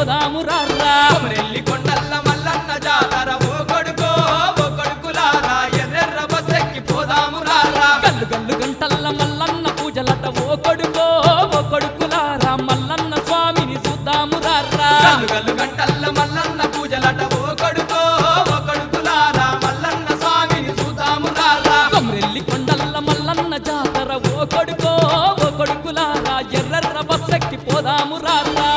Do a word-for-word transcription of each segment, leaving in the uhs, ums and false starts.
పోదాము రారా కొమరెల్లి కొండల్ల మల్లన్న జాతర ఓ కొడుకో ఓ కొడుకులారా ఎర్రెర్ర బస్సెక్కి పోదాము రారా గల్లు గల్లు గంటల్ల మల్లన్న పూజలట ఓ కొడుకో ఓ కొడుకులారా మల్లన్న స్వామిని చూద్దాము రారా గల్లు గల్లు గంటల్ల మల్లన్న పూజలట ఓ కొడుకో ఓ కొడుకులారా మల్లన్న స్వామిని చూద్దాము రారా కొమరెల్లి కొండల్ల మల్లన్న జాతర ఓ కొడుకో ఓ కొడుకులారా ఎర్రర్ర బస్సెక్కి పోదాము రారా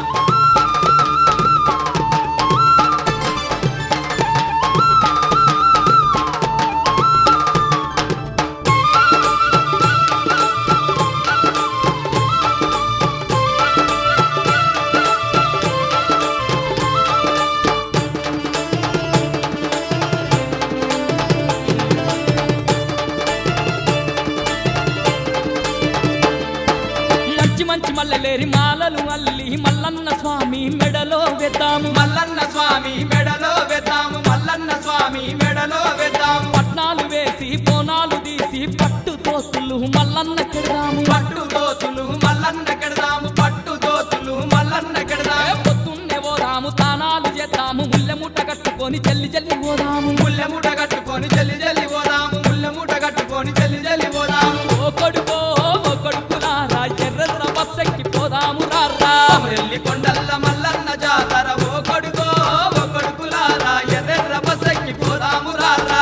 మంచి మంచి మల్లెలేరి మాలలు అల్లి మల్లన్న స్వామి మెడలో వేద్దాము మల్లన్న స్వామి మెడలో వేద్దాము మల్లన్న స్వామి మెడలో వేద్దాము పట్నాలు వేసి బోనాలు తీసి పట్టు తోతులు మల్లన్న కెడదాము పట్టు దోతులు మల్లన్న కెడదాము పట్టు దోతులు మల్లన్న కెడదాము పొద్దున్నే పోదాము తానాలు చేద్దాము ముల్లె ముట్ట కట్టుకొని జల్లి జల్లి పోదాము ముల్లె మూట కట్టుకొని జల్లి జల్లి పోదాము ముల్లె మూట కట్టుకొని జల్లి జల్లి పోదాము ఓ కొడుకో ఓ కొడుకులారా ఎర్రర్ర బస్సెక్కి పోదాము రారా కొమరెల్లి కొండల్ల మల్లన్న జాతర ఓ కొడుకో ఓ కొడుకులారా ఎర్రెర్ర బస్సెక్కి పోదాము రారా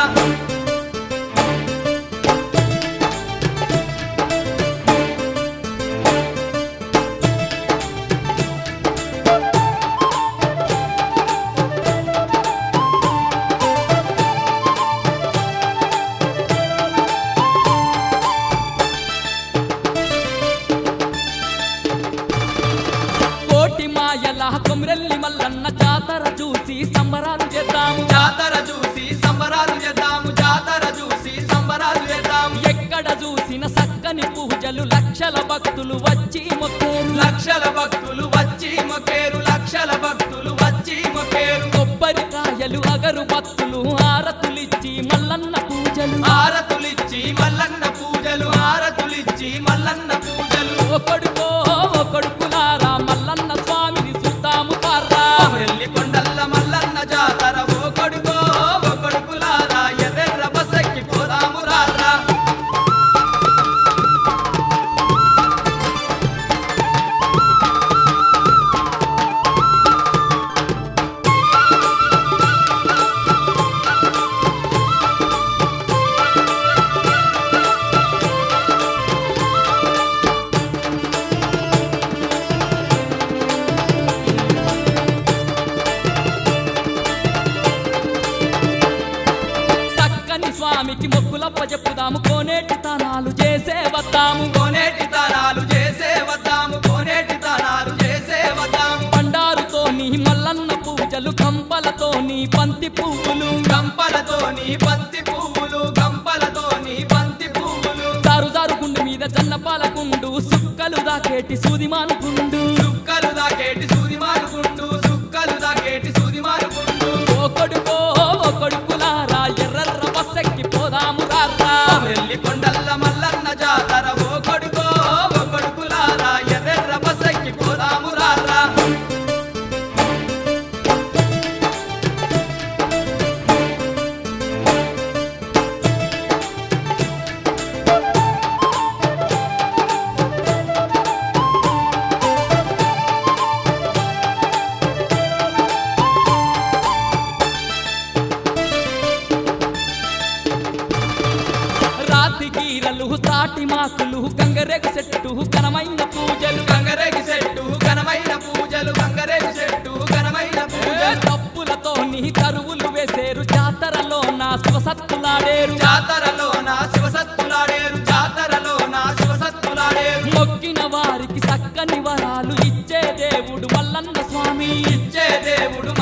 కోటి మాయల కొమరెల్లి మల్లన్న జాతర చూసి సంబరాలు చేద్దాము జాతర చూసి సంబరాలు చేద్దాము జాతర చూసి సంబరాలు చేద్దాము ఎక్కడ చూసిన సక్కని పూజలు లక్షల భక్తులు వచ్చి మొక్కేరు లక్షల భక్తులు వచ్చి మొక్కేరు లక్షల భక్తులు వచ్చి మొక్కేరు కొబ్బరికాయలు అగరు భక్తులు ఆరతులిచ్చి మల్లన్న పూజలు హారతులిచ్చి మల్లన్న పూజలు హారతులిచ్చి మల్లన్న పూజలు ఓ కొడుకో ఓ కొడుకులారా మల్లన్న స్వామిని చూద్దాము పారా కొమరెల్లి కొండల్ల మల్లన్న జాతర ఓ కొడుకో ఓ కొడుకులారా ఎర్రెర్ర బస్సెక్కి పోదాము రారా సక్కని స్వామికి మొక్కులప్ప చెప్పుదాము కోనేటి తానాలు చేసే వద్దాము కోనేటి తానాలు చేసే వద్దాము కోనేటి తానాలు చేసే వద్దాము బండారుతోని మల్లన్న పూజలు కంపలతోని బంతి పువ్వులు గంపలతోని బంతి పువ్వులు గంపలతోని బంతి పువ్వులు దారు దారు గుండు మీద జన్నపాల గుండు సుక్కలు దాకేటి సూదిమాను గుండు సుక్కలు దాకేటి సూది మారుకుండు సుక్కలు దాకేటి సూది మారుకుండు ఓ కొడుకో ఓ కొడుకులారా ఎర్రర్ర బస్సెక్కి పోదాము రారా కొమరెల్లి కొండల్ల మల్లన్న జాతర ఓ కొడుకో ఓ కొడుకులారా ఎర్రెర్ర బస్సెక్కి పోదాము రారా రాతి గీరలు తాటి మాకులు గంగరేగు చెట్టు ఘనమైన పూజలు గంగరేగి చెట్టు ఘనమైన పూజలు గంగరేగి చెట్టు ఘనమైన పూజలు తప్పులతోని తరువులు వేసేరు జాతరలో నా శివసత్తులాడేరు జాతరలో నా శివసత్తులాడేరు జాతరలో నా శివసత్తులాడేరు మొక్కిన వారికి చక్కని వరాలు ఇచ్చే దేవుడు మల్లన్న స్వామి ఇచ్చే దేవుడు